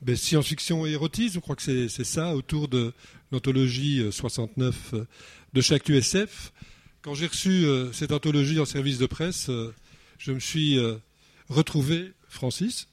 Science-fiction et érotisme, je crois que c'est ça, autour de l'anthologie 69 de chaque USF. Quand j'ai reçu cette anthologie en service de presse, je me suis retrouvé, Francis.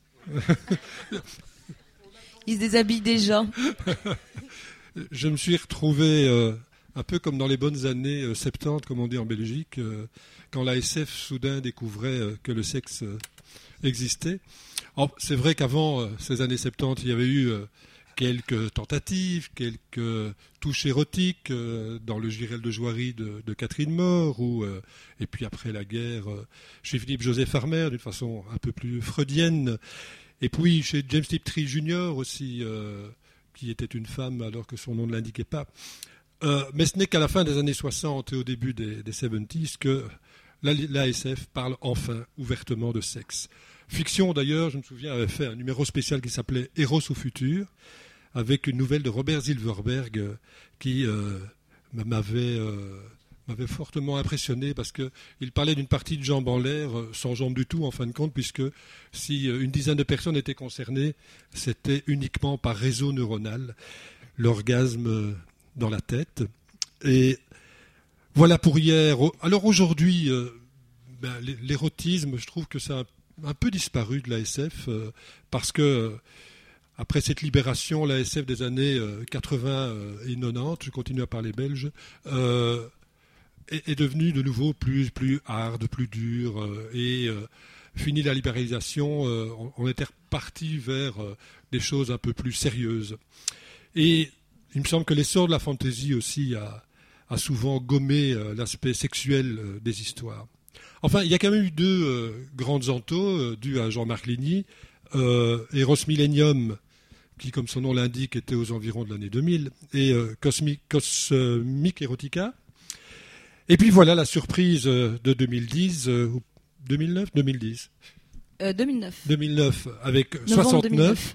Il se déshabille déjà. Je me suis retrouvé un peu comme dans les bonnes années 70, comme on dit en Belgique, quand la SF soudain découvrait que le sexe existait. Alors, c'est vrai qu'avant ces années 70, il y avait eu quelques tentatives, quelques touches érotiques dans le Girel de Joiry de Catherine More, et puis après la guerre, chez Philippe Joseph Armer, d'une façon un peu plus freudienne, et puis chez James Tiptree Jr. aussi, qui était une femme alors que son nom ne l'indiquait pas. Mais ce n'est qu'à la fin des années 60 et au début des 70s que la SF parle enfin ouvertement de sexe. Fiction, d'ailleurs, je me souviens, avait fait un numéro spécial qui s'appelait Eros au futur, avec une nouvelle de Robert Silverberg qui m'avait fortement impressionné parce qu'il parlait d'une partie de jambes en l'air, sans jambes du tout en fin de compte, puisque si une dizaine de personnes étaient concernées, c'était uniquement par réseau neuronal, l'orgasme dans la tête. Et voilà pour hier. Alors aujourd'hui, l'érotisme, je trouve que ça a un peu disparu de la SF, parce que après cette libération, la SF des années 80 et 90, je continue à parler belge, est devenue de nouveau plus hard, plus dur, et fini la libéralisation, on était reparti vers des choses un peu plus sérieuses. Et il me semble que l'essor de la fantasy aussi a souvent gommé l'aspect sexuel des histoires. Enfin, il y a quand même eu deux grandes anthos dues à Jean-Marc Ligny, Eros Millennium, qui, comme son nom l'indique, était aux environs de l'année 2000, et Cosmic Erotica. Et puis voilà la surprise de 2010, 2009, avec 69,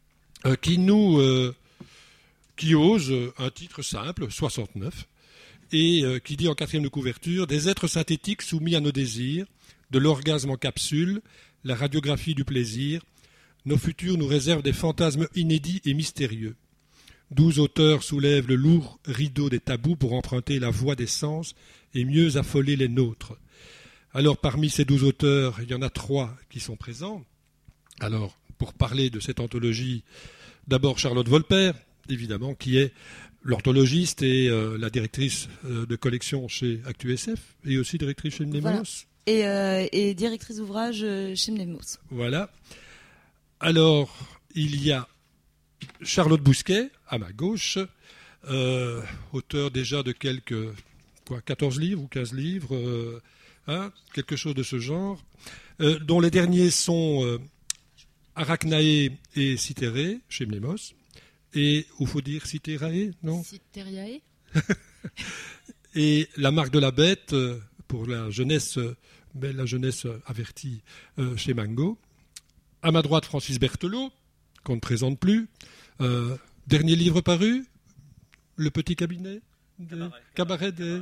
qui ose un titre simple, 69, et qui dit en quatrième de couverture « Des êtres synthétiques soumis à nos désirs, de l'orgasme en capsule, la radiographie du plaisir, nos futurs nous réservent des fantasmes inédits et mystérieux. 12 auteurs soulèvent le lourd rideau des tabous pour emprunter la voie des sens et mieux affoler les nôtres. Alors, parmi ces 12 auteurs, il y en a 3 qui sont présents. Alors, pour parler de cette anthologie, d'abord Charlotte Wolper, évidemment, qui est l'orthologiste et la directrice de collection chez ActuSF, et aussi directrice chez Mnemos. Voilà. Et directrice d'ouvrage chez Mnemos. Voilà. Alors, il y a Charlotte Bousquet, à ma gauche, auteur déjà de quelques 14 livres ou 15 livres, quelque chose de ce genre, dont les derniers sont Arachnae et Cytherae, chez Mnemos. Et, il faut dire Cytherae, non ? Cytherae. Et La marque de la bête, pour la jeunesse avertie, chez Mango. À ma droite, Francis Berthelot, qu'on ne présente plus. Dernier livre paru, Le petit cabinet Cabaret des...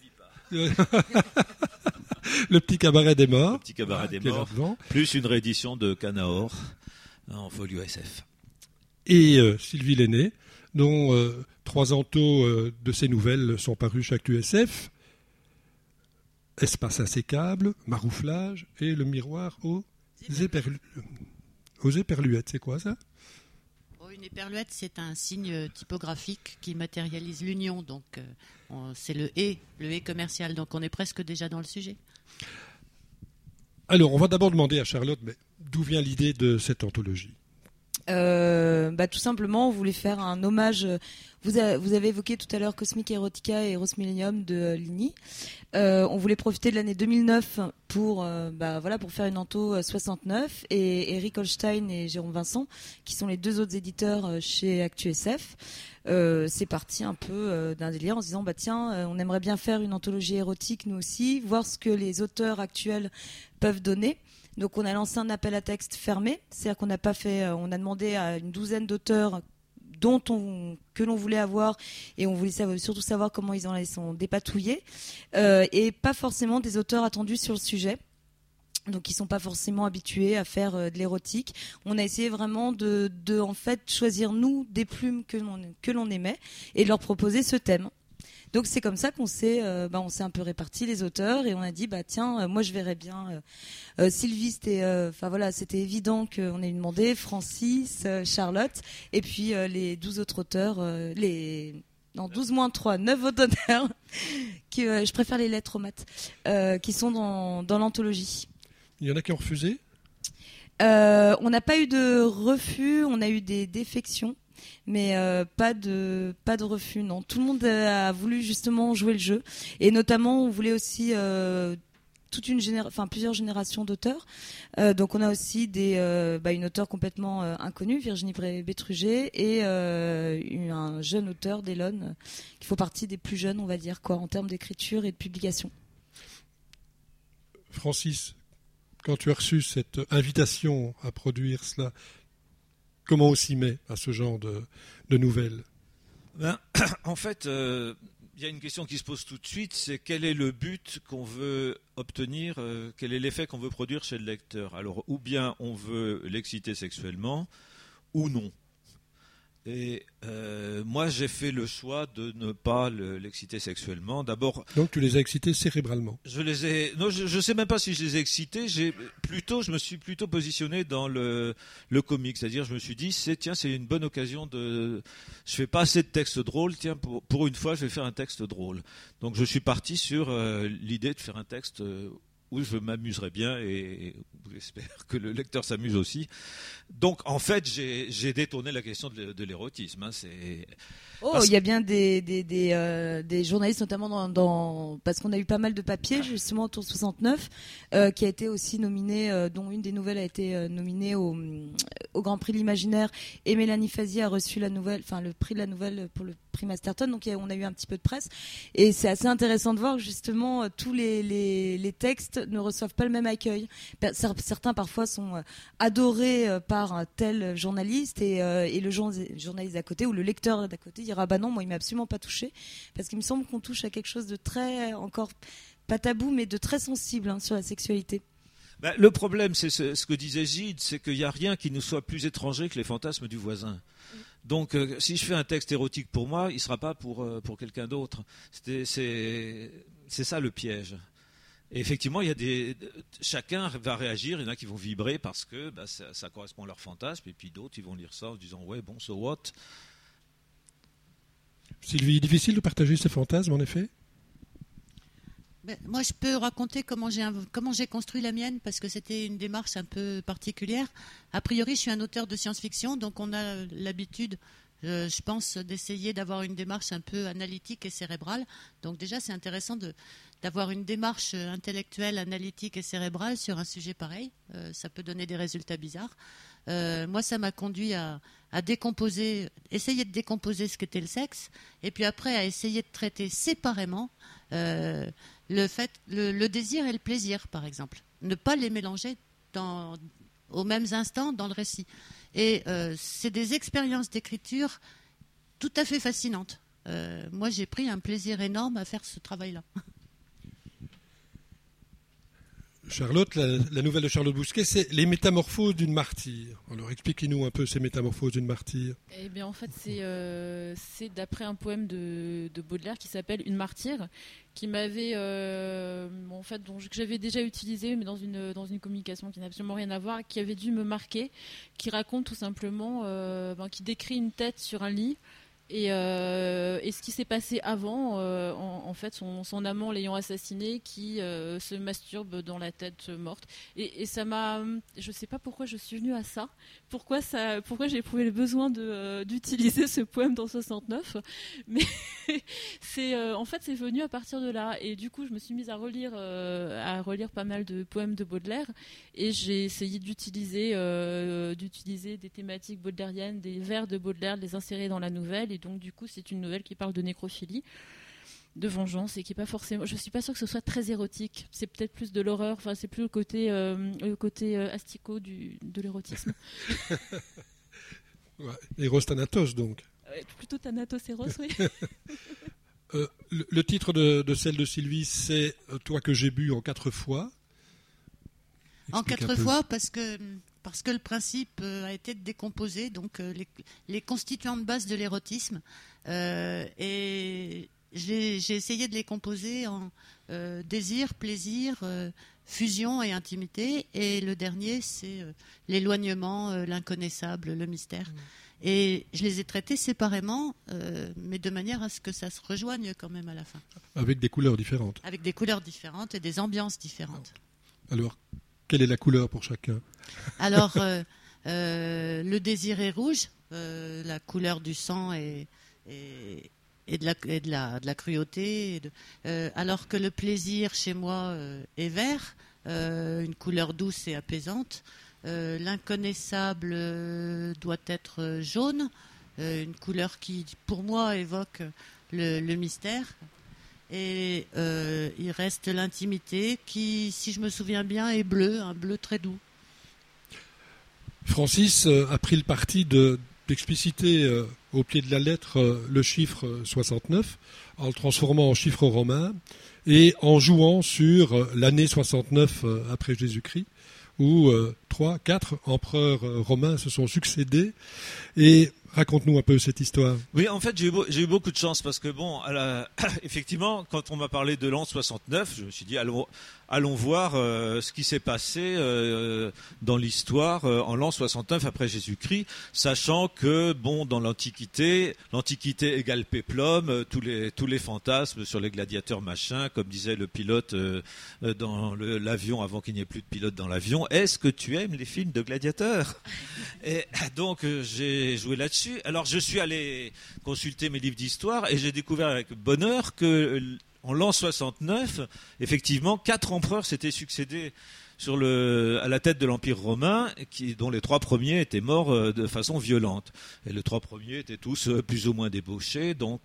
Le petit cabaret des morts. Le petit cabaret des morts. Plus une réédition de Canaor en folio SF. Et Sylvie Lenné, dont 3 anthos de ses nouvelles sont parus chez ActuSF. Espace insécable, Marouflage et Le miroir aux éperluettes. C'est quoi ça ? Une éperluette, c'est un signe typographique qui matérialise l'union. Donc, c'est le et commercial. Donc, on est presque déjà dans le sujet. Alors, on va d'abord demander à Charlotte, mais d'où vient l'idée de cette anthologie ? Tout simplement, on voulait faire un hommage. Vous avez évoqué tout à l'heure Cosmic Erotica et Eros Millennium de Ligny. On voulait profiter de l'année 2009 pour faire une anto 69, et Eric Holstein et Jérôme Vincent, qui sont les 2 autres éditeurs chez ActuSF. C'est parti un peu d'un délire en se disant on aimerait bien faire une anthologie érotique nous aussi, voir ce que les auteurs actuels peuvent donner. Donc on a lancé un appel à texte fermé, c'est-à-dire qu'on n'a pas fait, on a demandé à une douzaine d'auteurs que l'on voulait avoir, et on voulait surtout savoir comment ils en sont dépatouillés, et pas forcément des auteurs attendus sur le sujet. Donc ils sont pas forcément habitués à faire de l'érotique. On a essayé vraiment de en fait choisir nous des plumes que l'on aimait et de leur proposer ce thème. Donc c'est comme ça qu'on s'est un peu réparti les auteurs et on a dit tiens moi je verrais bien Sylvie, c'était évident qu'on allait lui demander, Francis, Charlotte et puis les 12 autres auteurs 12 moins 3, 9 autres auteurs je préfère les lettres aux maths qui sont dans l'anthologie. Il y en a qui ont refusé ? On n'a pas eu de refus, on a eu des défections, mais pas de refus, non. Tout le monde a voulu justement jouer le jeu, et notamment on voulait aussi plusieurs générations d'auteurs. Donc on a aussi une auteure complètement inconnue, Virginie Bétruger, et un jeune auteur, Delon, qui fait partie des plus jeunes, on va dire, en termes d'écriture et de publication. Francis, quand tu as reçu cette invitation à produire cela, comment on s'y met à ce genre de nouvelles ? En fait, il y a une question qui se pose tout de suite, c'est quel est le but qu'on veut obtenir, quel est l'effet qu'on veut produire chez le lecteur. Alors, ou bien on veut l'exciter sexuellement, ou non. Et moi, j'ai fait le choix de ne pas l'exciter sexuellement. D'abord. Donc, tu les as excités cérébralement. Je sais même pas si je les ai excités. Je me suis plutôt positionné dans le comique, c'est-à-dire, je me suis dit, c'est une bonne occasion je fais pas assez de textes drôles. Tiens, pour une fois, je vais faire un texte drôle. Donc, je suis parti sur l'idée de faire un texte où je m'amuserais bien et j'espère que le lecteur s'amuse aussi. Donc, en fait, j'ai détourné la question de l'érotisme. Il y a bien des journalistes, notamment parce qu'on a eu pas mal de papiers, justement, autour de 69, qui a été aussi nominé, dont une des nouvelles a été nominée au Grand Prix de l'Imaginaire, et Mélanie Fazier a reçu le prix de la nouvelle pour le prix Masterton, donc on a eu un petit peu de presse, et c'est assez intéressant de voir que justement tous les textes ne reçoivent pas le même accueil. Certains parfois sont adorés par un tel journaliste, et le journaliste d'à côté ou le lecteur d'à côté dira non, moi il m'a absolument pas touché, parce qu'il me semble qu'on touche à quelque chose de très, encore pas tabou, mais de très sensible sur la sexualité. Le problème, c'est ce que disait Gide, c'est qu'il n'y a rien qui nous soit plus étranger que les fantasmes du voisin. Donc, si je fais un texte érotique pour moi, il ne sera pas pour quelqu'un d'autre. C'est ça le piège. Et effectivement, chacun va réagir. Il y en a qui vont vibrer parce que ça correspond à leur fantasme, et puis d'autres, ils vont lire ça en se disant ouais, bon, so what. Sylvie, difficile de partager ses fantasmes, en effet ? Moi, je peux raconter comment j'ai construit la mienne, parce que c'était une démarche un peu particulière. A priori, je suis un auteur de science-fiction, donc on a l'habitude, je pense, d'essayer d'avoir une démarche un peu analytique et cérébrale. Donc déjà, c'est intéressant d'avoir une démarche intellectuelle, analytique et cérébrale sur un sujet pareil. Ça peut donner des résultats bizarres. Moi, ça m'a conduit à essayer de décomposer ce qu'était le sexe, et puis après à essayer de traiter séparément le désir et le plaisir, par exemple. Ne pas les mélanger aux mêmes instants dans le récit. Et c'est des expériences d'écriture tout à fait fascinantes. Moi, j'ai pris un plaisir énorme à faire ce travail-là. Charlotte, la nouvelle de Charlotte Bousquet, c'est Les métamorphoses d'une martyre. Alors expliquez-nous un peu ces métamorphoses d'une martyre. Eh bien, en fait, c'est d'après un poème de Baudelaire qui s'appelle Une martyre, qui m'avait, que j'avais déjà utilisé, mais dans une communication qui n'a absolument rien à voir, qui avait dû me marquer, qui raconte tout simplement, qui décrit une tête sur un lit. Et ce qui s'est passé avant, en fait, son amant l'ayant assassiné, qui se masturbe dans la tête morte. Et ça m'a, je sais pas pourquoi je suis venue à ça, pourquoi j'ai éprouvé le besoin d'utiliser ce poème dans 69, mais en fait c'est venu à partir de là. Et du coup, je me suis mise à relire pas mal de poèmes de Baudelaire, et j'ai essayé d'utiliser des thématiques baudelairiennes, des vers de Baudelaire, de les insérer dans la nouvelle. Et donc, du coup, c'est une nouvelle qui parle de nécrophilie, de vengeance, et qui est pas forcément. Je suis pas sûre que ce soit très érotique. C'est peut-être plus de l'horreur. Enfin, c'est plus le côté asticot de l'érotisme. Ouais, Eros Thanatos, donc. Plutôt Thanatos Eros, oui. Le titre de celle de Sylvie, c'est Toi que j'ai bu en 4 fois. En Explique un 4 peu. fois parce que le principe a été de décomposer donc les constituants de base de l'érotisme et j'ai essayé de les composer en désir, plaisir, fusion et intimité, et le dernier c'est l'éloignement, l'inconnaissable, le mystère. Et je les ai traités séparément, mais de manière à ce que ça se rejoigne quand même à la fin, Avec des couleurs différentes. avec des couleurs différentes et des ambiances différentes. Alors, quelle est la couleur pour chacun? Alors, le désir est rouge, la couleur du sang et de la cruauté, alors que le plaisir chez moi est vert, une couleur douce et apaisante. L'inconnaissable doit être jaune, une couleur qui, pour moi, évoque le mystère. Et il reste l'intimité qui, si je me souviens bien, est bleu, un bleu très doux. Francis a pris le parti d'expliciter au pied de la lettre le chiffre 69 en le transformant en chiffre romain et en jouant sur l'année 69 après Jésus-Christ où 4 empereurs romains se sont succédés. Et raconte-nous un peu cette histoire. Oui, en fait, j'ai eu beaucoup de chance parce que, bon, effectivement, quand on m'a parlé de l'an 69, je me suis dit, allons voir ce qui s'est passé dans l'histoire en l'an 69 après Jésus-Christ, sachant que, bon, dans l'Antiquité égale péplum, tous les fantasmes sur les gladiateurs machin, comme disait le pilote dans l'avion avant qu'il n'y ait plus de pilote dans l'avion. Est-ce que tu aimes les films de gladiateurs? Et donc, j'ai joué là-dessus. Alors, je suis allé consulter mes livres d'histoire et j'ai découvert avec bonheur que en l'an 69, effectivement, 4 empereurs s'étaient succédés à la tête de l'Empire romain, dont les 3 premiers étaient morts de façon violente. Et les 3 premiers étaient tous plus ou moins débauchés. Donc,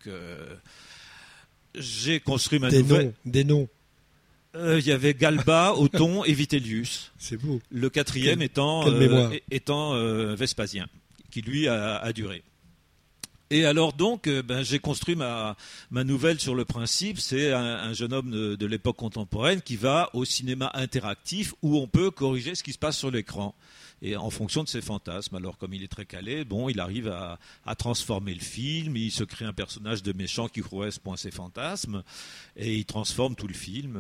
j'ai construit ma nouvelle. Des noms. Il y avait Galba, Othon et Vitellius. C'est beau. Le 4e étant Vespasien, qui lui a duré. Et alors donc, j'ai construit ma nouvelle sur le principe. C'est un jeune homme de l'époque contemporaine qui va au cinéma interactif où on peut corriger ce qui se passe sur l'écran. Et en fonction de ses fantasmes. Alors comme il est très calé, bon, il arrive à transformer le film, il se crée un personnage de méchant qui correspond à ses fantasmes, et il transforme tout le film.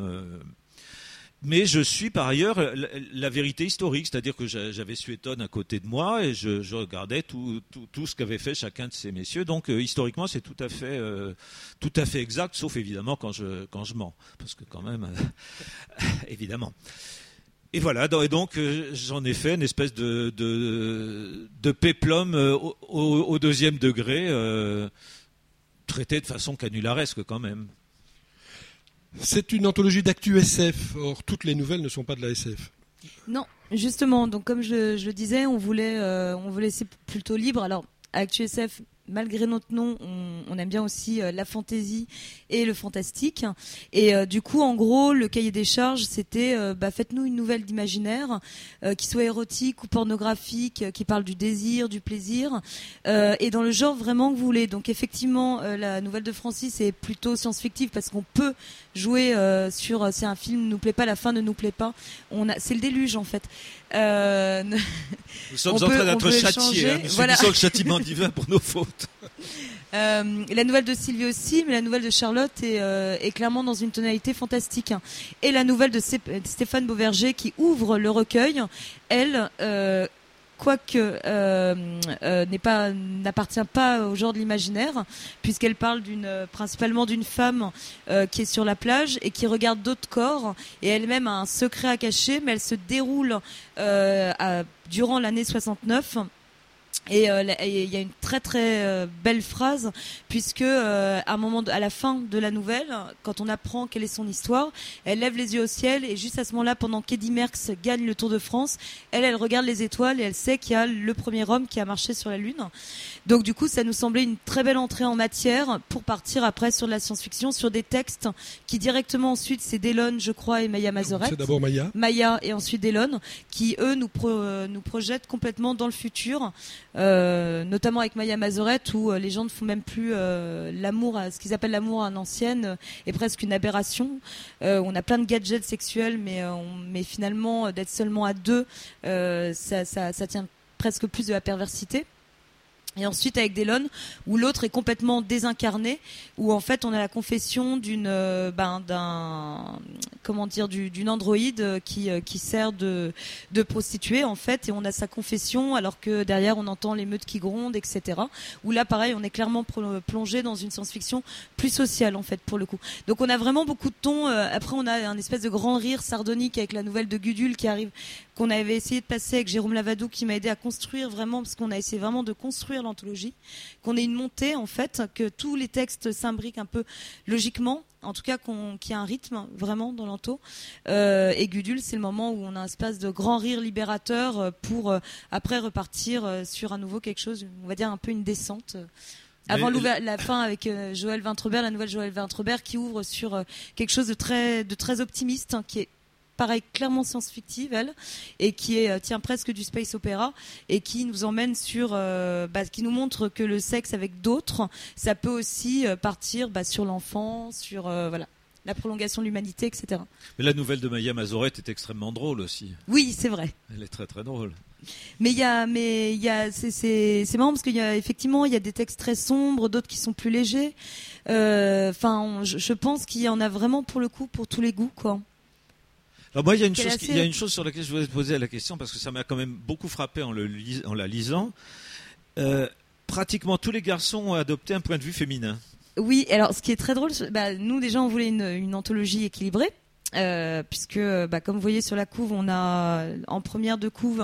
Mais je suis par ailleurs la vérité historique, c'est-à-dire que j'avais Suétone à côté de moi et je regardais tout ce qu'avait fait chacun de ces messieurs. Donc historiquement, c'est tout à fait exact, sauf évidemment quand je mens, parce que quand même, évidemment. Et voilà, et donc j'en ai fait une espèce de péplum au 2e degré, traité de façon canularesque quand même. C'est une anthologie d'actu SF. Or, toutes les nouvelles ne sont pas de la SF. Non, justement. Donc, comme je le disais, on voulait laisser plutôt libre. Alors, Actu SF, malgré notre nom, on aime bien aussi la fantaisie et le fantastique. Et du coup, en gros, le cahier des charges, c'était faites-nous une nouvelle d'imaginaire qui soit érotique ou pornographique, qui parle du désir, du plaisir, et dans le genre vraiment que vous voulez. Donc effectivement, la nouvelle de Francis est plutôt science-fictive parce qu'on peut jouer sur c'est un film nous plaît pas, la fin ne nous plaît pas. C'est le déluge en fait. Nous sommes en train d'être châtiés. Nous subissons le châtiment divin pour nos fautes. La nouvelle de Sylvie aussi, mais la nouvelle de Charlotte est clairement dans une tonalité fantastique. Et la nouvelle de Stéphane Beauverger qui ouvre le recueil, elle, quoique n'appartient pas au genre de l'imaginaire, puisqu'elle parle principalement d'une femme qui est sur la plage et qui regarde d'autres corps, et elle-même a un secret à cacher, mais elle se déroule durant l'année 69. Et il y a une très très belle phrase, puisque à la fin de la nouvelle, quand on apprend quelle est son histoire, elle lève les yeux au ciel et juste à ce moment-là, pendant qu'Eddy Merckx gagne le Tour de France, elle regarde les étoiles et elle sait qu'il y a le premier homme qui a marché sur la Lune. Donc du coup, ça nous semblait une très belle entrée en matière pour partir après sur de la science-fiction, sur des textes qui directement ensuite, c'est Delon, je crois, et Maya Mazorette. C'est d'abord Maya. Maya et ensuite Delon, qui eux nous projettent complètement dans le futur. notamment avec Maya Mazorette, où les gens ne font même plus l'amour, ce qu'ils appellent l'amour à l'ancienne, est presque une aberration. On a plein de gadgets sexuels, mais finalement, d'être seulement à deux, ça tient presque plus de la perversité. Et ensuite avec Delon, où l'autre est complètement désincarné, où en fait on a la confession d'une androïde qui sert de prostituée en fait, et on a sa confession alors que derrière on entend les meutes qui grondent, etc. Où là pareil on est clairement plongé dans une science-fiction plus sociale en fait pour le coup. Donc on a vraiment beaucoup de tons. Après on a un espèce de grand rire sardonique avec la nouvelle de Gudule qui arrive, qu'on avait essayé de passer avec Jérôme Lavadou, qui m'a aidé à construire vraiment, parce qu'on a essayé vraiment de construire l'anthologie, qu'on ait une montée en fait, que tous les textes s'imbriquent un peu logiquement, en tout cas qu'il y a un rythme vraiment dans l'anto. Et Gudule, c'est le moment où on a un espace de grand rire libérateur pour après repartir sur à nouveau quelque chose, on va dire un peu une descente. Avant la fin avec Joël Vintrebert, la nouvelle Joël Vintrebert qui ouvre sur quelque chose de très optimiste, qui est pareil, clairement science-fictive, elle, et qui tient presque du space opéra, et qui nous emmène sur, qui nous montre que le sexe avec d'autres, ça peut aussi partir sur l'enfant, sur la prolongation de l'humanité, etc. Mais la nouvelle de Maya Mazorette est extrêmement drôle aussi. Oui, c'est vrai. Elle est très très drôle. Mais c'est marrant parce qu'il y a effectivement il y a des textes très sombres, d'autres qui sont plus légers. Je pense qu'il y en a vraiment pour le coup pour tous les goûts, quoi. Alors moi, il y a une chose sur laquelle je voulais te poser la question, parce que ça m'a quand même beaucoup frappé en la lisant. Pratiquement tous les garçons ont adopté un point de vue féminin. Oui, alors ce qui est très drôle, nous déjà on voulait une anthologie équilibrée. Puisque comme vous voyez sur la couve, on a en première de couve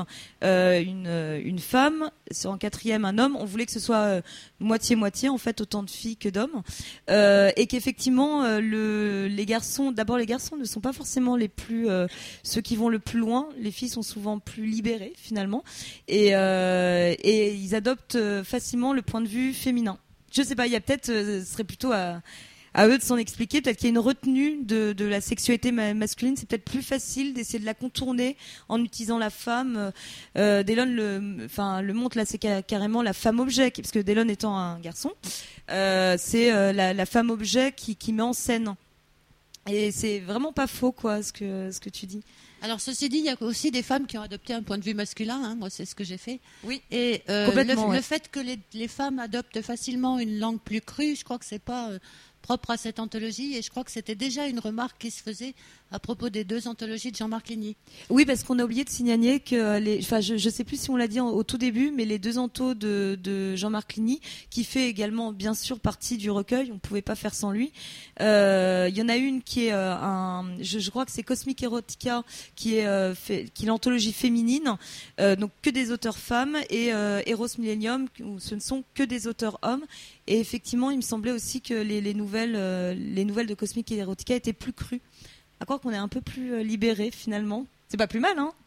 une femme, en quatrième un homme. On voulait que ce soit moitié-moitié en fait, autant de filles que d'hommes, et qu'effectivement les garçons ne sont pas forcément les plus ceux qui vont le plus loin. Les filles sont souvent plus libérées finalement, et ils adoptent facilement le point de vue féminin. Je sais pas, il y a peut-être, ce serait plutôt à eux de s'en expliquer. Peut-être qu'il y a une retenue de la sexualité masculine. C'est peut-être plus facile d'essayer de la contourner en utilisant la femme. Delon le montre là, c'est carrément la femme objet, parce que Delon étant un garçon, c'est la femme objet qui met en scène. Et c'est vraiment pas faux, quoi, ce que tu dis. Alors, ceci dit, il y a aussi des femmes qui ont adopté un point de vue masculin. Hein. Moi, c'est ce que j'ai fait. Oui. Et le fait que les femmes adoptent facilement une langue plus crue, je crois que c'est pas propre à cette anthologie, et je crois que c'était déjà une remarque qui se faisait à propos des deux anthologies de Jean-Marc Ligny. Oui, parce qu'on a oublié de signaler que je sais plus si on l'a dit au tout début, mais les deux anthos de Jean-Marc Ligny, qui fait également bien sûr partie du recueil, on pouvait pas faire sans lui. Il y en a une qui est je crois que c'est Cosmic Erotica, qui est l'anthologie féminine, donc que des auteurs femmes, et Eros Millennium, où ce ne sont que des auteurs hommes. Et effectivement, il me semblait aussi que les nouvelles de Cosmic Erotica étaient plus crues. À croire qu'on est un peu plus libéré finalement. C'est pas plus mal, hein.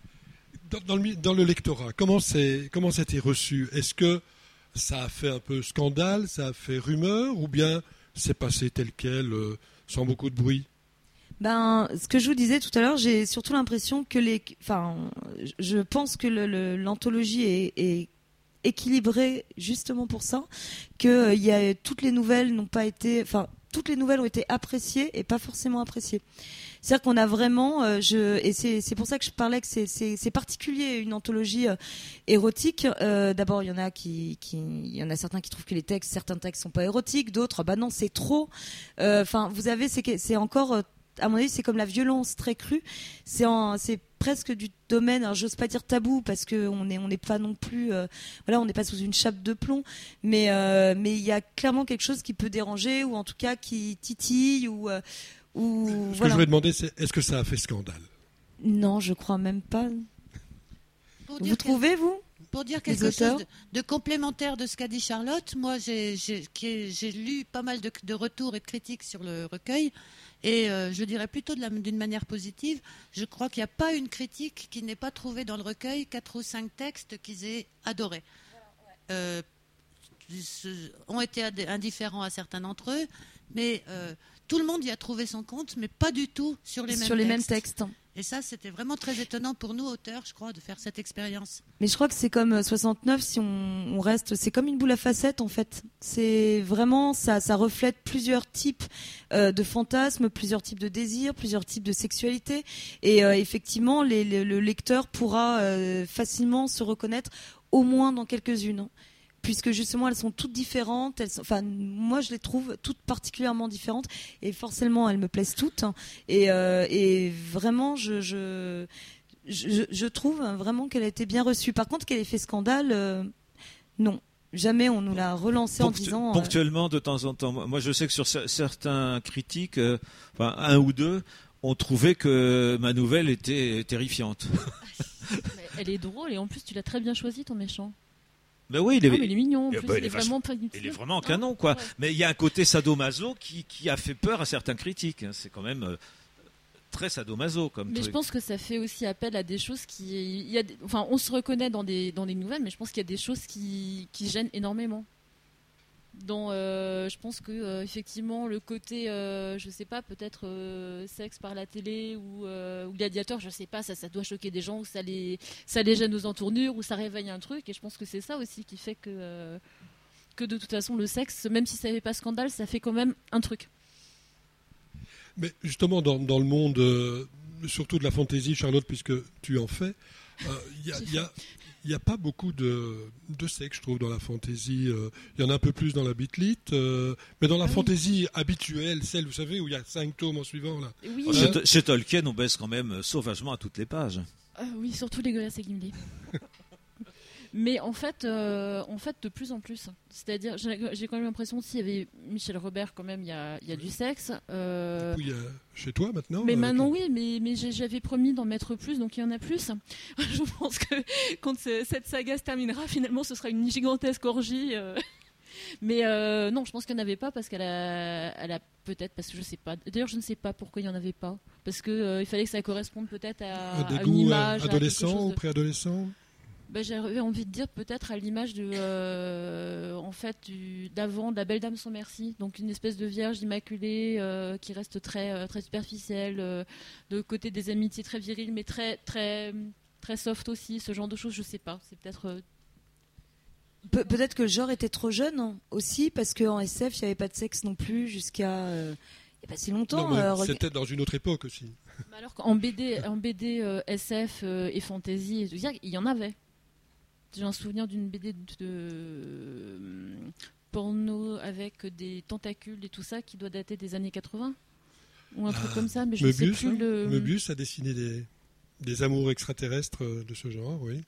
Dans le lectorat, comment c'était reçu? Est-ce que ça a fait un peu scandale, ça a fait rumeur, ou bien c'est passé tel quel, sans beaucoup de bruit? Ce que je vous disais tout à l'heure, j'ai surtout l'impression que je pense que l'anthologie est équilibrée justement pour ça, que toutes les nouvelles n'ont pas été, toutes les nouvelles ont été appréciées et pas forcément appréciées. C'est-à-dire qu'on a vraiment, et c'est pour ça que je parlais que c'est particulier une anthologie érotique. D'abord, il y en a certains qui trouvent que certains textes sont pas érotiques, d'autres, non, c'est trop. Vous avez, c'est encore, à mon avis, c'est comme la violence très crue. C'est presque du domaine, alors j'ose pas dire tabou parce que on n'est pas non plus, on n'est pas sous une chape de plomb, mais il y a clairement quelque chose qui peut déranger, ou en tout cas qui titille, ou Ce que je voulais demander, c'est est-ce que ça a fait scandale? Non, je crois même pas. Vous trouvez, vous? Pour dire quelque chose de complémentaire de ce qu'a dit Charlotte, moi j'ai lu pas mal de retours et de critiques sur le recueil, et je dirais plutôt d'une manière positive. Je crois qu'il n'y a pas une critique qui n'ait pas trouvé dans le recueil 4 ou 5 textes qu'ils aient adorés. Ont été indifférents à certains d'entre eux, mais tout le monde y a trouvé son compte, mais pas du tout sur les mêmes textes. Et ça, c'était vraiment très étonnant pour nous, auteurs, je crois, de faire cette expérience. Mais je crois que c'est comme 69, si on reste, c'est comme une boule à facettes en fait. C'est vraiment, ça reflète plusieurs types de fantasmes, plusieurs types de désirs, plusieurs types de sexualité. Et effectivement, le lecteur pourra facilement se reconnaître au moins dans quelques-unes. Puisque justement elles sont toutes différentes, enfin moi je les trouve toutes particulièrement différentes et forcément elles me plaisent toutes et vraiment je trouve vraiment qu'elle a été bien reçue. Par contre qu'elle ait fait scandale, non. Jamais on nous l'a relancé en disant... Ponctuellement, de temps en temps. Moi, je sais que sur certains critiques, enfin, un ou deux, ont trouvé que ma nouvelle était terrifiante. Mais elle est drôle et en plus, tu l'as très bien choisi, ton méchant. Ben oui, mais il est mignon. En plus, il est vraiment pas il est vraiment canon, quoi. Ouais. Mais il y a un côté sadomaso qui a fait peur à certains critiques. C'est quand même... très sadomaso comme mais truc. Je pense que ça fait aussi appel à des choses enfin on se reconnaît dans des nouvelles, mais je pense qu'il y a des choses qui gênent énormément. Je pense que effectivement le côté je sais pas, peut-être sexe par la télé ou gladiateur, je sais pas, ça doit choquer des gens, ou ça les gêne aux entournures, ou ça réveille un truc, et je pense que c'est ça aussi qui fait que de toute façon le sexe, même si ça fait pas scandale, ça fait quand même un truc. Mais justement, dans le monde, surtout de la fantaisie, Charlotte, puisque tu en fais, il n'y a pas beaucoup de sexe, je trouve, dans la fantaisie. Il y en a un peu plus dans la bitlit, mais dans la fantaisie habituelle, celle, vous savez, où il y a 5 tomes en suivant. Là. Oui. Chez Tolkien, on baisse quand même sauvagement à toutes les pages. Oui, surtout les Legolas et Gimli. Mais en fait, de plus en plus. C'est-à-dire, j'ai quand même l'impression, s'il y avait Michel Robert, quand même, il y a du sexe. Oui, chez toi maintenant. Mais maintenant, oui, mais j'avais promis d'en mettre plus, donc il y en a plus. Je pense que quand cette saga se terminera, finalement, ce sera une gigantesque orgie. Mais non, je pense qu'il n'y en avait pas parce qu'elle a peut-être, parce que je sais pas. D'ailleurs, je ne sais pas pourquoi il n'y en avait pas. Parce que il fallait que ça corresponde peut-être à des une goûts image, adolescents ou préadolescents. J'avais envie de dire peut-être à l'image d'avant de la Belle Dame sans merci, donc une espèce de vierge immaculée qui reste très très superficielle, de côté des amitiés très viriles mais très très très soft aussi, ce genre de choses, je sais pas, c'est peut-être peut-être que le genre était trop jeune aussi, parce qu'en SF il n'y avait pas de sexe non plus jusqu'à il n'y a pas si longtemps. Non, c'était dans une autre époque aussi. Mais alors qu'en BD SF et fantasy, il y en avait. J'ai un souvenir d'une BD de porno avec des tentacules et tout ça qui doit dater des années 80 ou un truc comme ça, mais je ne sais plus le... Möbius a dessiné des amours extraterrestres de ce genre, oui.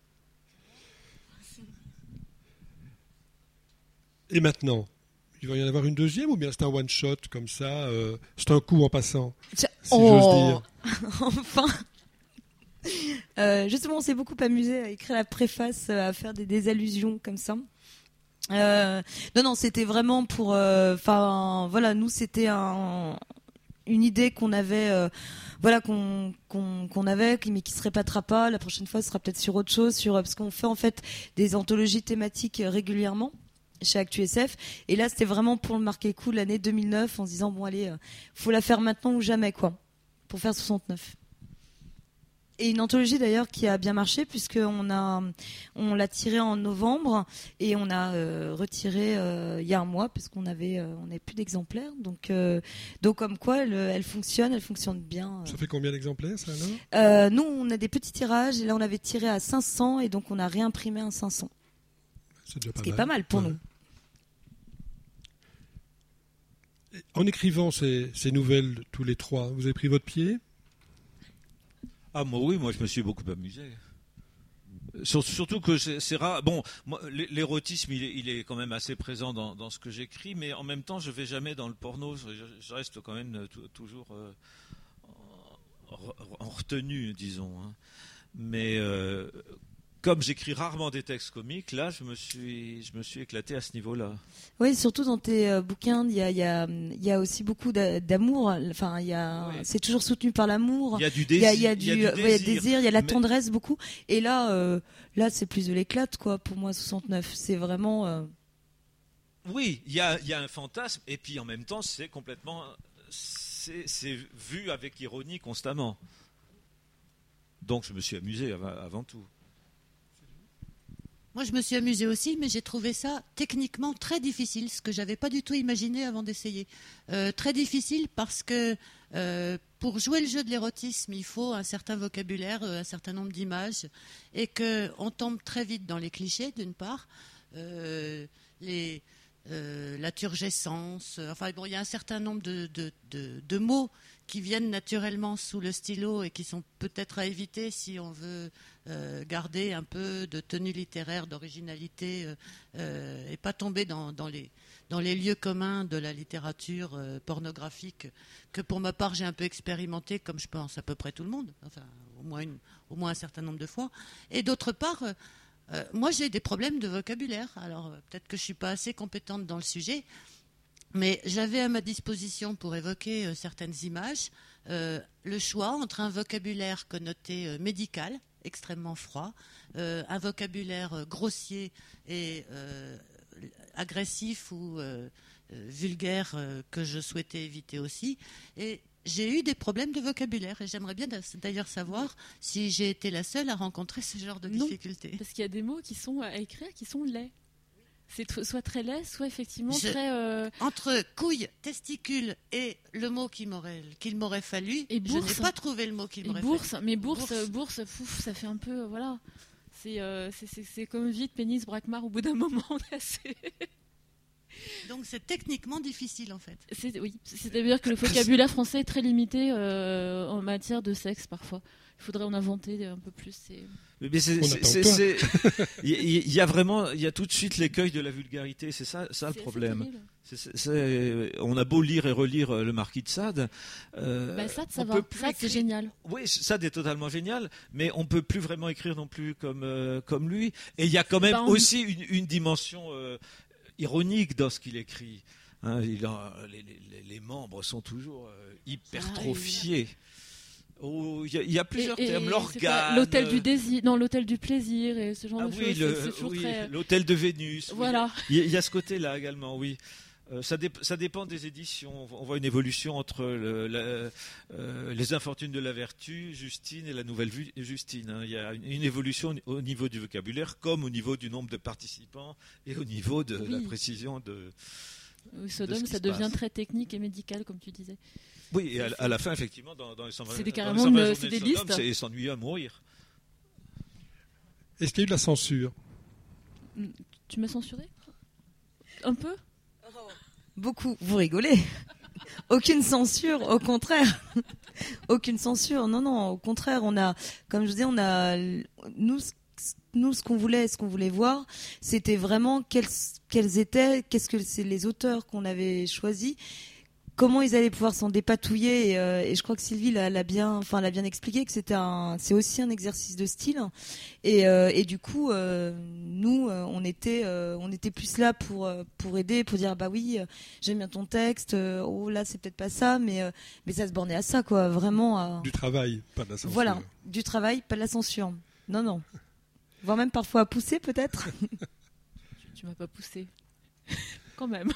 Et maintenant, il va y en avoir une deuxième ou bien c'est un one-shot comme ça, c'est un coup en passant, si j'ose dire. Enfin justement, on s'est beaucoup amusé à écrire la préface, à faire des allusions comme ça. Non, c'était vraiment pour. Voilà, nous, c'était une idée qu'on avait, qu'on avait, mais qui se répétera pas. La prochaine fois, ce sera peut-être sur autre chose, parce qu'on fait en fait des anthologies thématiques régulièrement chez ActuSF. Et là, c'était vraiment pour le marquer coup l'année 2009, en se disant bon, allez, faut la faire maintenant ou jamais, quoi, pour faire 69. Et une anthologie d'ailleurs qui a bien marché, puisqu'on l'a tirée en novembre et on a retiré il y a un mois, puisqu'on n'avait plus d'exemplaires. Donc comme quoi elle fonctionne bien. Ça fait combien d'exemplaires ça alors Nous on a des petits tirages et là on avait tiré à 500 et donc on a réimprimé un 500. C'est déjà pas mal. Ce qui est pas mal pour nous. En écrivant ces nouvelles tous les trois, vous avez pris votre pied ? Ah moi je me suis beaucoup amusé. Surtout que c'est rare. Bon, moi, l'érotisme il est quand même assez présent dans ce que j'écris, mais en même temps je vais jamais dans le porno. Je reste quand même toujours en retenue, disons. Hein. Mais comme j'écris rarement des textes comiques, là je me suis éclaté à ce niveau-là. Oui, surtout dans tes bouquins, il y a aussi beaucoup d'amour. Enfin, c'est toujours soutenu par l'amour. Il y a du désir. Il y a du désir, il y a la tendresse beaucoup. Et là, c'est plus de l'éclate, quoi. Pour moi, 69, c'est vraiment. Oui, il y a un fantasme, et puis en même temps, c'est complètement, c'est vu avec ironie constamment. Donc je me suis amusé avant tout. Moi, je me suis amusée aussi, mais j'ai trouvé ça techniquement très difficile, ce que j'avais pas du tout imaginé avant d'essayer. Très difficile parce que pour jouer le jeu de l'érotisme, il faut un certain vocabulaire, un certain nombre d'images, et qu'on tombe très vite dans les clichés, d'une part, la turgescence, enfin bon, il y a un certain nombre de mots qui viennent naturellement sous le stylo et qui sont peut-être à éviter si on veut garder un peu de tenue littéraire, d'originalité, et pas tomber dans les lieux communs de la littérature pornographique que pour ma part j'ai un peu expérimenté, comme je pense à peu près tout le monde, enfin au moins un certain nombre de fois. Et d'autre part, moi j'ai des problèmes de vocabulaire, alors peut-être que je ne suis pas assez compétente dans le sujet, mais j'avais à ma disposition pour évoquer certaines images le choix entre un vocabulaire connoté médical, extrêmement froid, un vocabulaire grossier et agressif ou vulgaire que je souhaitais éviter aussi. Et j'ai eu des problèmes de vocabulaire et j'aimerais bien d'ailleurs savoir si j'ai été la seule à rencontrer ce genre de difficultés. Parce qu'il y a des mots qui sont à écrire qui sont laids. C'est soit très laid, soit effectivement très... Entre couilles, testicules et le mot qu'il m'aurait fallu, et bourse, je n'ai pas trouvé le mot qu'il m'aurait fallu. Mais bourse, pouf, ça fait un peu... voilà. C'est comme vite, pénis, braquemar, au bout d'un moment, on est assez... Donc c'est techniquement difficile en fait. Oui, c'est-à-dire que le vocabulaire français est très limité en matière de sexe parfois. Il faudrait en inventer un peu plus. Mais il y a tout de suite l'écueil de la vulgarité, c'est ça le problème. On a beau lire et relire le Marquis de Sade. Sade, ça va. Sade, c'est génial. Oui, Sade est totalement génial, mais on peut plus vraiment écrire non plus comme lui. Et il y a quand même aussi une dimension ironique dans ce qu'il écrit. Hein, les membres sont toujours hypertrophiés. Il y a plusieurs termes, l'organe, l'hôtel du désir, non, l'hôtel du plaisir et ce genre de choses. C'est toujours très... l'hôtel de Vénus. Voilà. Oui. Il y a ce côté-là également, oui. Ça dépend des éditions. On voit une évolution entre les infortunes de la vertu, Justine et la nouvelle Justine. Hein. Il y a une évolution au niveau du vocabulaire, comme au niveau du nombre de participants et au niveau de la précision de. Sodome, ça devient très technique et médical, comme tu disais. Oui, et à la fin, effectivement, dans les 120 c'est carrément journées de Sodome, c'est s'ennuyer à mourir. Est-ce qu'il y a eu de la censure? Tu m'as censuré? Un peu? Beaucoup. Vous rigolez? Aucune censure, au contraire. Aucune censure. Non, au contraire, comme je disais, nous, ce qu'on voulait voir, c'était vraiment qu'est-ce que c'est les auteurs qu'on avait choisis, comment ils allaient pouvoir s'en dépatouiller, et je crois que Sylvie l'a bien expliqué que c'est aussi un exercice de style, et du coup, nous, on était plus là pour aider, pour dire bah oui, j'aime bien ton texte, là c'est peut-être pas ça, mais ça se bornait à ça, quoi, vraiment. Du travail, pas de la censure. Voilà, du travail, pas de la censure. Non. Voire même parfois à pousser, peut-être. Tu m'as pas poussé. Quand même.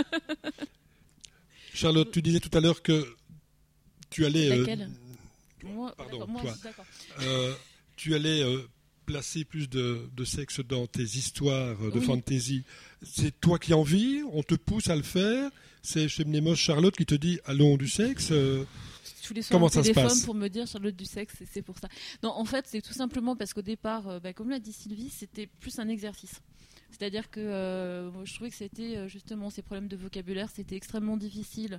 Charlotte, tu disais tout à l'heure que tu allais... Laquelle moi, toi. D'accord. Tu allais placer plus de sexe dans tes histoires de fantasy. C'est toi qui as envie, on te pousse à le faire. C'est chez Mnemos Charlotte qui te dit « Allons du sexe ». Tous les soirs Comment au ça se téléphone passe pour me dire Charlotte du sexe, c'est pour ça. Non, en fait, c'est tout simplement parce qu'au départ, comme l'a dit Sylvie, c'était plus un exercice. C'est-à-dire que je trouvais que c'était justement ces problèmes de vocabulaire, c'était extrêmement difficile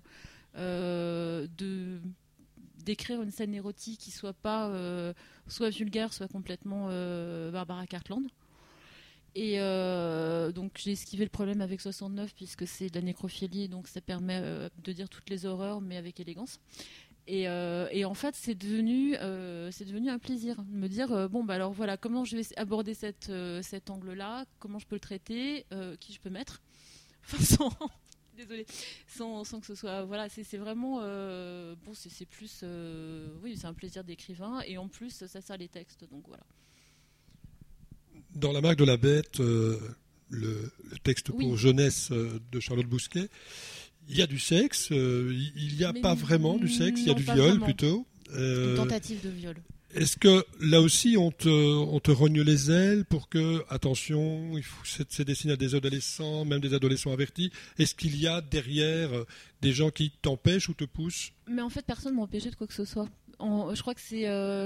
d'écrire une scène érotique qui soit pas soit vulgaire, soit complètement Barbara Cartland. Et donc j'ai esquivé le problème avec 69 puisque c'est de la nécrophilie, donc ça permet de dire toutes les horreurs mais avec élégance. Et en fait, c'est devenu un plaisir de me dire alors voilà, comment je vais aborder cet angle-là, comment je peux le traiter, qui je peux mettre, désolée, sans que ce soit voilà, c'est vraiment c'est plus c'est un plaisir d'écrivain et en plus ça sert les textes, donc voilà. Dans La marque de la bête, le texte pour jeunesse de Charlotte Bousquet. Il y a du sexe, il n'y a pas vraiment du sexe, il y a du viol vraiment. plutôt. Une tentative de viol. Est-ce que là aussi on te rogne les ailes pour que, attention, c'est destiné à des adolescents, même des adolescents avertis. Est-ce qu'il y a derrière des gens qui t'empêchent ou te poussent? Mais en fait, personne ne m'a empêché de quoi que ce soit. Je crois que c'est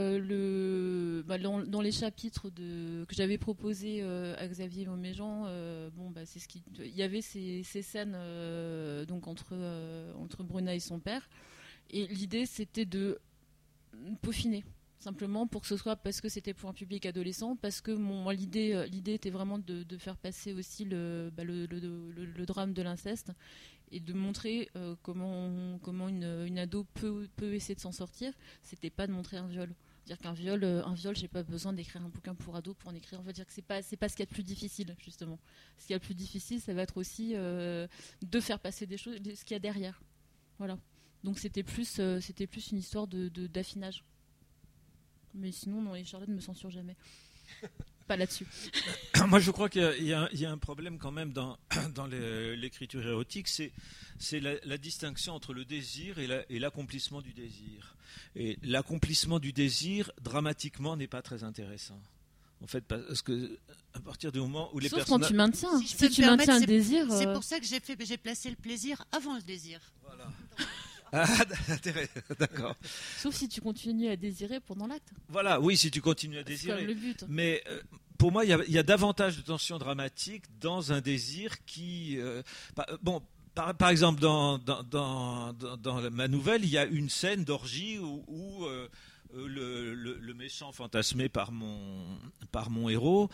dans les chapitres que j'avais proposé à Xavier Mauméjean, c'est il y avait ces scènes donc entre Bruna et son père, et l'idée c'était de peaufiner. Simplement pour que ce soit, parce que c'était pour un public adolescent, parce que l'idée était vraiment de faire passer aussi le drame de l'inceste et de montrer comment une ado peut essayer de s'en sortir. C'était pas de montrer un viol. Dire qu'un viol, j'ai pas besoin d'écrire un bouquin pour ado pour en écrire. On va dire que c'est pas ce qu'il y a de plus difficile, justement. Ce qu'il y a de plus difficile, ça va être aussi de faire passer des choses, ce qu'il y a derrière. Voilà. Donc c'était plus une histoire d'affinage. Mais sinon, non, les Charlotte ne me censurent jamais. Pas là-dessus. Moi, je crois qu'il y a un problème quand même dans l'écriture érotique, c'est la distinction entre le désir et l'accomplissement du désir. Et l'accomplissement du désir, dramatiquement, n'est pas très intéressant. En fait, parce que à partir du moment où les personnages... Sauf quand tu maintiens. Si tu maintiens un désir... C'est pour ça que j'ai placé le plaisir avant le désir. Voilà. Ah, d'accord. Sauf si tu continues à désirer pendant l'acte. Voilà, oui, si tu continues à désirer. C'est comme le but. Mais pour moi, il y a davantage de tension dramatique dans un désir qui... par exemple, dans ma nouvelle, il y a une scène d'orgie où le méchant fantasmé par mon héros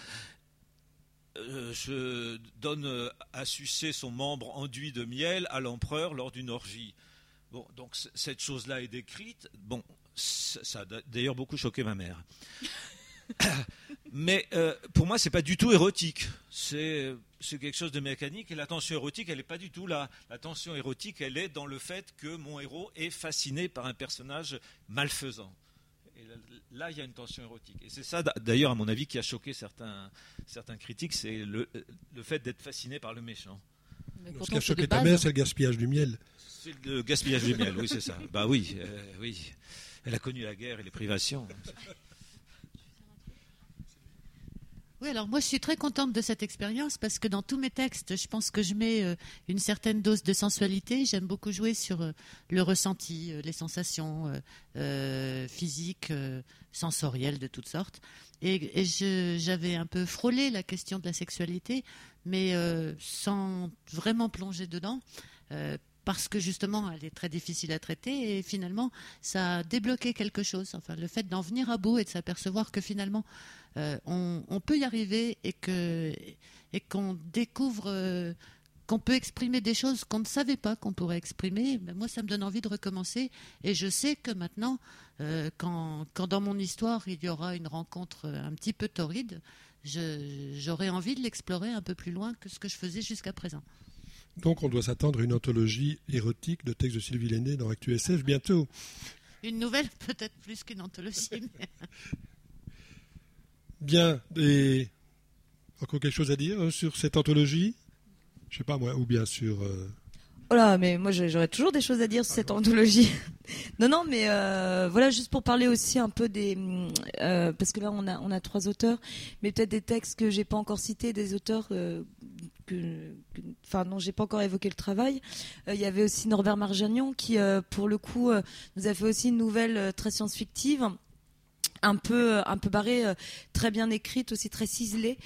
je donne à sucer son membre enduit de miel à l'empereur lors d'une orgie. Bon, donc cette chose-là est décrite. Bon, ça a d'ailleurs beaucoup choqué ma mère. Mais pour moi, c'est pas du tout érotique. C'est quelque chose de mécanique. Et la tension érotique, elle n'est pas du tout là. La tension érotique, elle est dans le fait que mon héros est fasciné par un personnage malfaisant. Et là, il y a une tension érotique. Et c'est ça, d'ailleurs, à mon avis, qui a choqué certains critiques, c'est le fait d'être fasciné par le méchant. Ce qui a choqué ta mère, c'est le gaspillage du miel. C'est le gaspillage du miel, oui, c'est ça. Bah oui, oui. Elle a connu la guerre et les privations. Oui, alors moi je suis très contente de cette expérience parce que dans tous mes textes, je pense que je mets une certaine dose de sensualité. J'aime beaucoup jouer sur le ressenti, les sensations physiques, sensorielles de toutes sortes. Et j'avais un peu frôlé la question de la sexualité, mais sans vraiment plonger dedans. Parce que justement, elle est très difficile à traiter et finalement, ça a débloqué quelque chose. Enfin, le fait d'en venir à bout et de s'apercevoir que finalement, on peut y arriver et qu'on découvre qu'on peut exprimer des choses qu'on ne savait pas qu'on pourrait exprimer. Ben moi, ça me donne envie de recommencer. Et je sais que maintenant, quand dans mon histoire, il y aura une rencontre un petit peu torride, j'aurai envie de l'explorer un peu plus loin que ce que je faisais jusqu'à présent. Donc on doit s'attendre à une anthologie érotique de textes de Sylvie Lenné dans Actu SF bientôt. Une nouvelle, peut-être plus qu'une anthologie. Mais... Bien, et encore quelque chose à dire sur cette anthologie? Je sais pas moi, ou bien sur... Oh là, mais moi j'aurais toujours des choses à dire sur cette anthologie. Non, mais voilà, juste pour parler aussi un peu des... parce que là on a 3 auteurs, mais peut-être des textes que j'ai pas encore cités, des auteurs... non, j'ai pas encore évoqué le travail. Il y avait aussi Norbert Marjanian qui, pour le coup, nous a fait aussi une nouvelle très science-fictive, un peu barrée, très bien écrite, aussi très ciselée,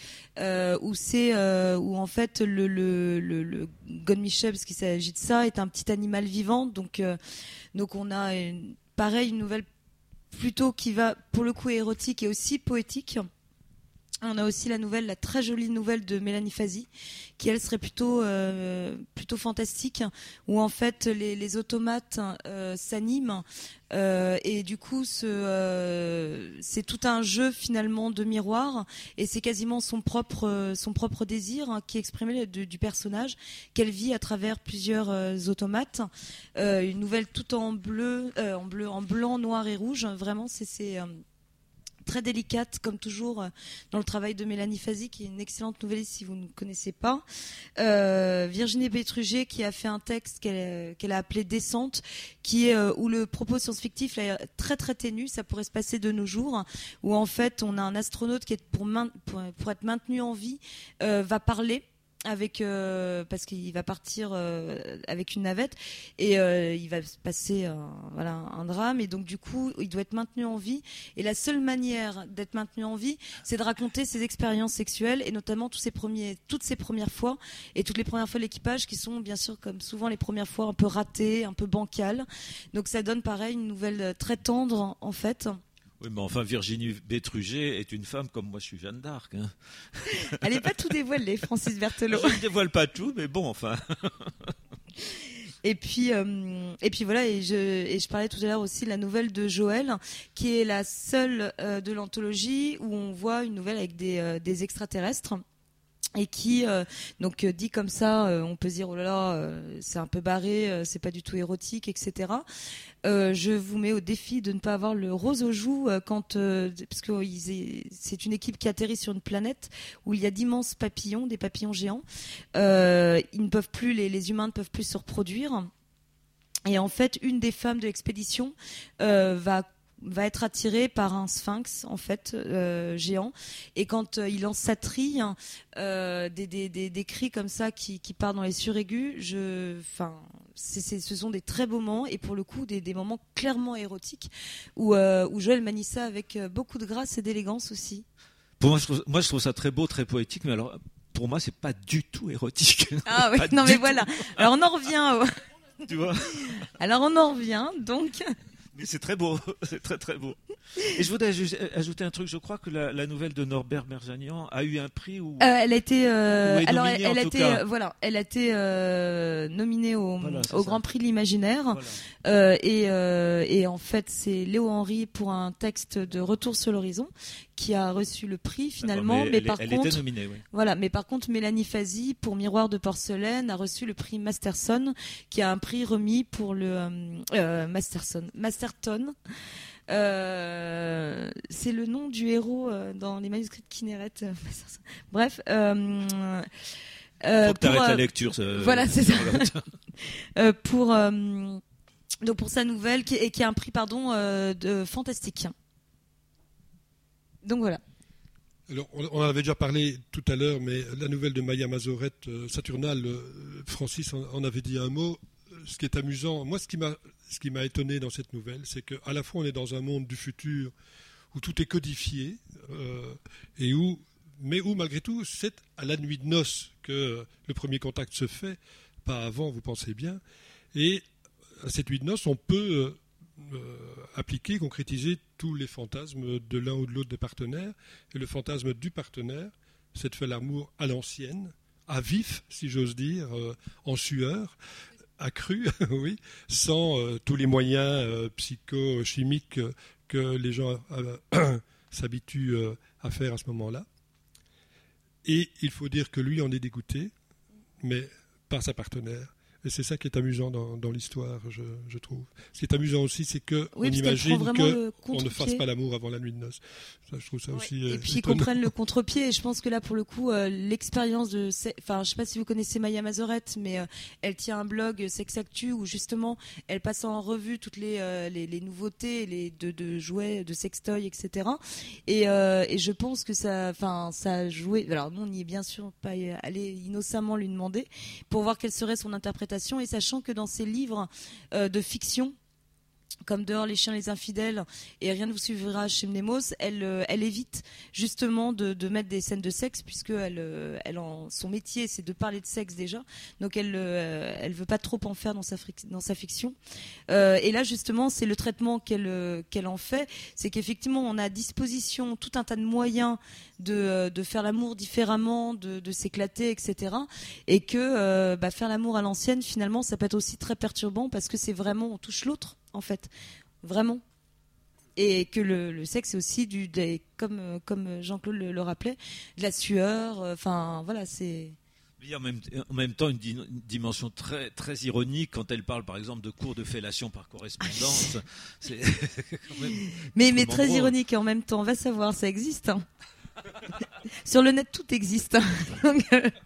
où en fait le Godemiché, parce qu'il s'agit de ça, est un petit animal vivant. Donc on a une nouvelle plutôt qui va pour le coup érotique et aussi poétique. On a aussi la très jolie nouvelle de Mélanie Fazi, qui elle serait plutôt fantastique, où en fait les automates s'animent et du coup c'est tout un jeu finalement de miroir et c'est quasiment son propre désir qui est exprimé du personnage qu'elle vit à travers plusieurs automates. Une nouvelle tout en bleu, en blanc, noir et rouge. Vraiment, c'est très délicate, comme toujours dans le travail de Mélanie Fazi, qui est une excellente nouvelliste si vous ne connaissez pas. Virginie Bétruger, qui a fait un texte qu'elle a appelé Descente, qui est où le propos science-fictif là, est très très ténu, ça pourrait se passer de nos jours, où en fait on a un astronaute qui est pour être maintenu en vie, va parler avec parce qu'il va partir avec une navette et il va se passer un drame, et donc du coup il doit être maintenu en vie, et la seule manière d'être maintenu en vie, c'est de raconter ses expériences sexuelles, et notamment toutes ces premières fois, et toutes les premières fois de l'équipage qui sont bien sûr comme souvent les premières fois un peu ratées, un peu bancales. Donc ça donne pareil une nouvelle très tendre en fait. Oui, mais enfin, Virginie Bétruger est une femme comme moi, je suis Jeanne d'Arc. Hein. Elle n'est pas tout dévoilée, Francis Berthelot. Je ne dévoile pas tout, mais bon, enfin. Et puis voilà, et je parlais tout à l'heure aussi de la nouvelle de Joël, qui est la seule de l'anthologie où on voit une nouvelle avec des extraterrestres. Et qui donc dit comme ça, on peut se dire oh là là, c'est un peu barré, c'est pas du tout érotique, etc. Je vous mets au défi de ne pas avoir le rose aux joues parce que c'est une équipe qui atterrit sur une planète où il y a d'immenses papillons, des papillons géants. Ils ne peuvent plus, les humains ne peuvent plus se reproduire. Et en fait, une des femmes de l'expédition va être attiré par un sphinx en fait géant, et quand il lance sa trille, des cris comme ça qui partent dans les suraigus, ce sont des très beaux moments, et pour le coup des moments clairement érotiques où Joël manie ça avec beaucoup de grâce et d'élégance aussi. Pour moi, je trouve ça très beau, très poétique, mais alors pour moi c'est pas du tout érotique. Ah oui, non mais voilà. Alors on en revient. Tu vois. Alors on en revient donc. Mais c'est très beau, c'est très très beau. Et je voudrais ajouter un truc. Je crois que la nouvelle de Norbert Merjanian a eu un prix où elle a été alors elle a été nominée au Grand Prix de l'Imaginaire. Voilà. Et en fait c'est Léo Henry pour un texte de Retour sur l'horizon qui a reçu le prix finalement. Mais elle était nominée, oui. Voilà, mais par contre Mélanie Fazi pour Miroir de porcelaine a reçu le prix Masterson, qui a un prix remis pour le Masterton. C'est le nom du héros dans les manuscrits de Kinneret. Bref. Faut que t'arrêtes la lecture. Voilà, c'est ça. Donc pour sa nouvelle qui est un prix de fantastique. Donc voilà. Alors, on en avait déjà parlé tout à l'heure, mais la nouvelle de Maya Mazorette, Saturnale, Francis en avait dit un mot. Ce qui est amusant, moi, ce qui m'a étonné dans cette nouvelle, c'est qu'à la fois on est dans un monde du futur où tout est codifié, mais où malgré tout c'est à la nuit de noces que le premier contact se fait, pas avant, vous pensez bien. Et à cette nuit de noces, on peut appliquer, concrétiser tous les fantasmes de l'un ou de l'autre des partenaires. Et le fantasme du partenaire, c'est de faire l'amour à l'ancienne, à vif, si j'ose dire, en sueur, accru, oui, sans tous les moyens psychochimiques que les gens s'habituent à faire à ce moment-là. Et il faut dire que lui en est dégoûté, mais par sa partenaire. Et c'est ça qui est amusant dans l'histoire, je trouve. Ce qui est amusant aussi, c'est qu'on imagine qu'on ne fasse pas l'amour avant la nuit de noces. Ça, je trouve ça aussi. Et puis qu'on prenne le contre-pied. Et je pense que là, pour le coup, l'expérience de. Enfin, je sais pas si vous connaissez Maya Mazorette, mais elle tient un blog Sexactu où justement, elle passe en revue toutes les nouveautés, de jouets, de sextoys, etc. Et je pense que ça a joué. Alors, nous, on n'y est bien sûr pas allé innocemment lui demander pour voir quelle serait son interprétation. Et sachant que dans ses livres de fiction, comme Dehors les chiens les infidèles et Rien ne vous suivra chez Mnemos, elle évite justement de mettre des scènes de sexe, puisque son métier c'est de parler de sexe déjà, donc elle veut pas trop en faire dans sa fiction. Et là justement c'est le traitement qu'elle en fait, c'est qu'effectivement on a à disposition tout un tas de moyens de faire l'amour différemment, de s'éclater, etc. Et que faire l'amour à l'ancienne, finalement ça peut être aussi très perturbant, parce que c'est vraiment, on touche l'autre en fait, vraiment. Et que le sexe c'est aussi comme Jean-Claude le rappelait, de la sueur, voilà, c'est Il y a en même temps une dimension très, très ironique quand elle parle par exemple de cours de fellation par correspondance. C'est quand même Mais très drôle. ironique et en même temps, on va savoir, ça existe. Hein. Sur le net, tout existe. Donc,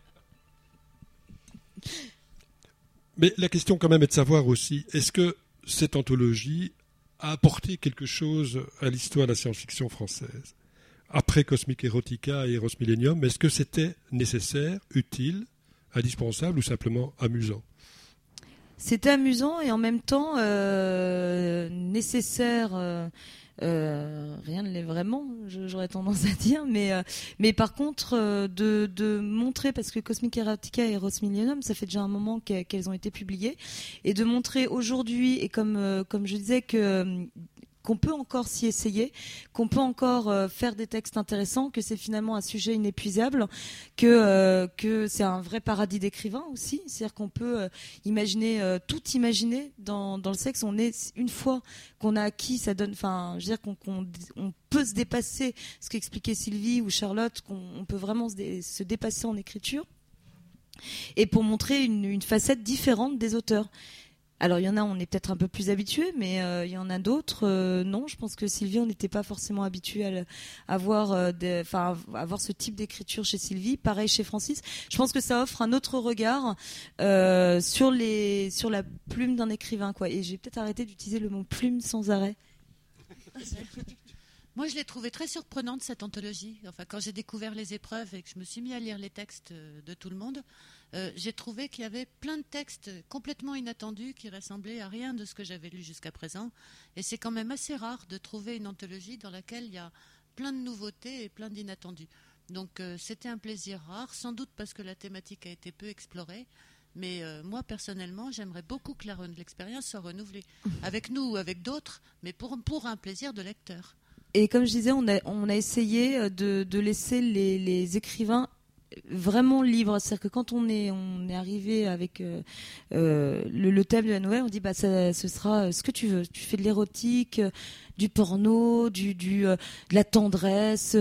Mais la question quand même est de savoir aussi, est-ce que cette anthologie a apporté quelque chose à l'histoire de la science-fiction française ? Après Cosmic Erotica et Eros Millennium, est-ce que c'était nécessaire, utile, indispensable ou simplement amusant ? C'était amusant et en même temps nécessaire. Rien ne l'est vraiment, j'aurais tendance à dire, mais par contre de montrer, parce que Cosmic Erotica et Eros Millennium, ça fait déjà un moment qu'elles ont été publiées, et de montrer aujourd'hui, et comme je disais qu'on peut encore s'y essayer, qu'on peut encore faire des textes intéressants, que c'est finalement un sujet inépuisable, que c'est un vrai paradis d'écrivain aussi, c'est-à-dire qu'on peut tout imaginer dans le sexe. On est, une fois qu'on a acquis, ça donne, enfin, je veux dire qu'on peut se dépasser, ce qu'expliquait Sylvie ou Charlotte, qu'on peut vraiment se dépasser en écriture, et pour montrer une facette différente des auteurs. Alors il y en a, on est peut-être un peu plus habitué, mais il y en a d'autres, non. Je pense que Sylvie, on n'était pas forcément habitué à voir ce type d'écriture chez Sylvie. Pareil chez Francis. Je pense que ça offre un autre regard sur la plume d'un écrivain, quoi. Et j'ai peut-être arrêté d'utiliser le mot plume sans arrêt. Moi, je l'ai trouvée très surprenante, cette anthologie. Enfin, quand j'ai découvert les épreuves et que je me suis mis à lire les textes de tout le monde, j'ai trouvé qu'il y avait plein de textes complètement inattendus qui ressemblaient à rien de ce que j'avais lu jusqu'à présent. Et c'est quand même assez rare de trouver une anthologie dans laquelle il y a plein de nouveautés et plein d'inattendus. Donc, c'était un plaisir rare, sans doute parce que la thématique a été peu explorée. Mais moi, personnellement, j'aimerais beaucoup que l'expérience soit renouvelée. Avec nous ou avec d'autres, mais pour un plaisir de lecteur. Et comme je disais, on a essayé de laisser les écrivains vraiment libres. C'est-à-dire que quand on est arrivé avec le thème de la nouvelle, on dit ce sera ce que tu veux. Tu fais de l'érotique, du porno, de la tendresse.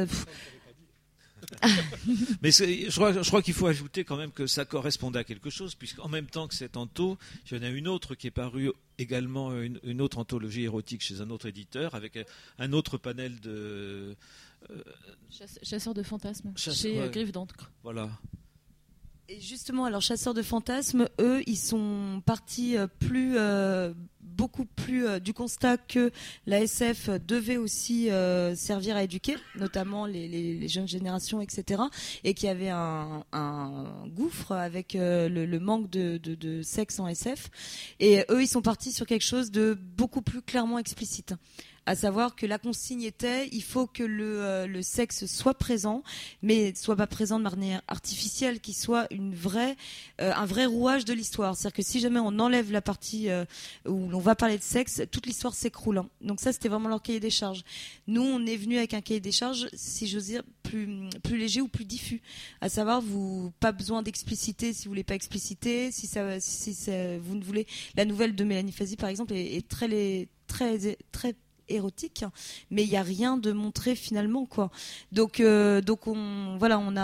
Mais je crois qu'il faut ajouter quand même que ça correspondait à quelque chose, puisqu'en même temps que cette anto, il y en a une autre qui est parue également, une autre anthologie érotique chez un autre éditeur, avec un autre panel de... Chasseurs de fantasmes, chez Griffe d'encre. Voilà. Et justement, alors Chasseurs de fantasmes, eux, ils sont partis beaucoup plus du constat que la SF devait aussi servir à éduquer, notamment les jeunes générations, etc. Et qu'il y avait un gouffre avec le manque de sexe en SF. Et eux, ils sont partis sur quelque chose de beaucoup plus clairement explicite. À savoir que la consigne était, il faut que le sexe soit présent, mais soit pas présent de manière artificielle, qu'il soit un vrai rouage de l'histoire. C'est-à-dire que si jamais on enlève la partie où l'on va parler de sexe, toute l'histoire s'écroule. Hein. Donc ça, c'était vraiment leur cahier des charges. Nous, on est venu avec un cahier des charges, si j'ose dire, plus léger ou plus diffus. À savoir, pas besoin d'expliciter si vous voulez pas expliciter, si vous ne voulez. La nouvelle de Mélanie Fazi, par exemple, est très érotique, mais il n'y a rien de montré finalement, quoi. Donc on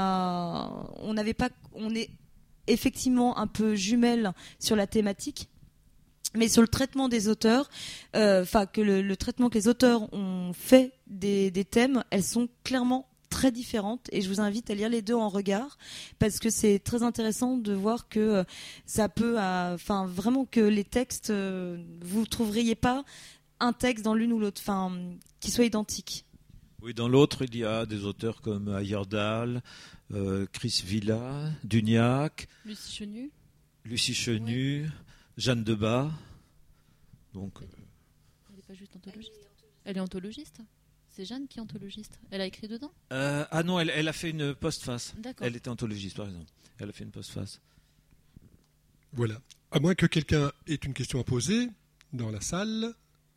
est effectivement un peu jumelles sur la thématique, mais sur le traitement des auteurs, que le traitement que les auteurs ont fait des thèmes, elles sont clairement très différentes, et je vous invite à lire les deux en regard, parce que c'est très intéressant de voir que ça peut, vraiment que les textes, vous ne trouveriez pas un texte dans l'une ou l'autre, qui soit identique. Oui, dans l'autre, il y a des auteurs comme Ayerdal, Chris Villa, Duniac, Lucie Chenu, oui. Jeanne Debat. Donc, elle n'est pas juste anthologiste. Elle est anthologiste. C'est Jeanne qui est anthologiste. Elle a écrit dedans. Non, elle a fait une postface. D'accord. Elle était anthologiste, par exemple. Elle a fait une postface. Voilà. À moins que quelqu'un ait une question à poser dans la salle.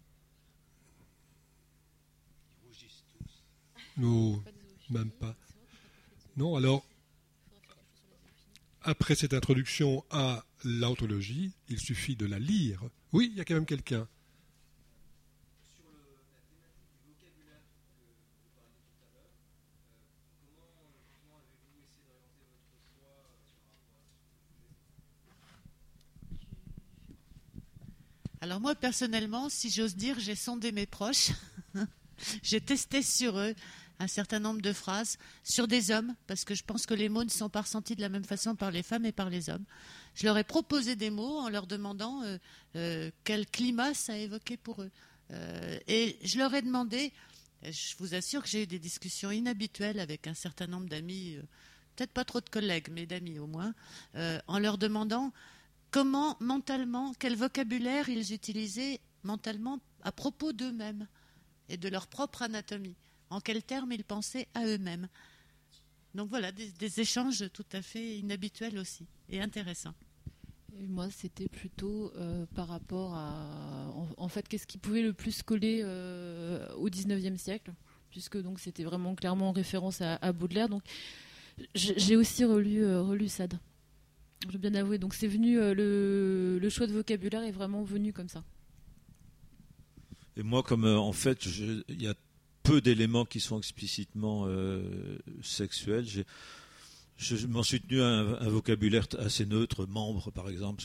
Non, même pas. Non, alors, après cette introduction à l'anthologie, il suffit de la lire. Oui, il y a quand même quelqu'un. Sur la thématique du vocabulaire que vous parliez tout à l'heure, comment avez-vous essayé d'orienter votre choix sur Alors moi, personnellement, si j'ose dire, j'ai sondé mes proches. J'ai testé sur eux un certain nombre de phrases, sur des hommes, parce que je pense que les mots ne sont pas ressentis de la même façon par les femmes et par les hommes. Je leur ai proposé des mots en leur demandant quel climat ça évoquait pour eux. Et je leur ai demandé, je vous assure que j'ai eu des discussions inhabituelles avec un certain nombre d'amis, peut-être pas trop de collègues, mais d'amis au moins, en leur demandant comment, mentalement, quel vocabulaire ils utilisaient mentalement à propos d'eux-mêmes et de leur propre anatomie, en quels termes ils pensaient à eux-mêmes. Donc voilà, des échanges tout à fait inhabituels aussi, et intéressants. Et moi, c'était plutôt par rapport à, en fait, qu'est-ce qui pouvait le plus coller au 19e siècle, puisque donc c'était vraiment clairement en référence à Baudelaire. Donc j'ai aussi relu Sade. Je vais bien avouer. Donc c'est venu, le choix de vocabulaire est vraiment venu comme ça. Et moi, comme en fait, il y a peu d'éléments qui sont explicitement sexuels, je m'en suis tenu à un vocabulaire assez neutre, membre par exemple.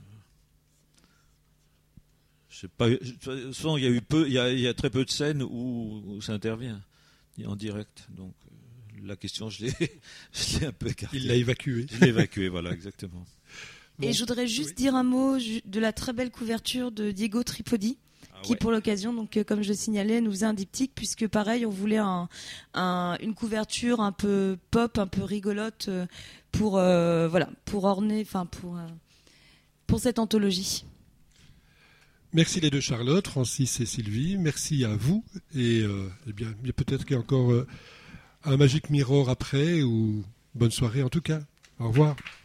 Je sais pas. Souvent, il y a très peu de scènes où ça intervient en direct. Donc la question, je l'ai un peu écartée. Il l'a évacué. Je l'ai évacué, voilà, exactement. Bon. Et je voudrais juste dire un mot de la très belle couverture de Diego Tripodi. Qui pour l'occasion, donc comme je le signalais, nous faisait un diptyque, puisque pareil, on voulait une couverture un peu pop, un peu rigolote pour orner, pour cette anthologie. Merci les deux Charlotte, Francis et Sylvie. Merci à vous et bien peut-être qu'il y a encore un Magic Mirror après ou bonne soirée en tout cas. Au revoir.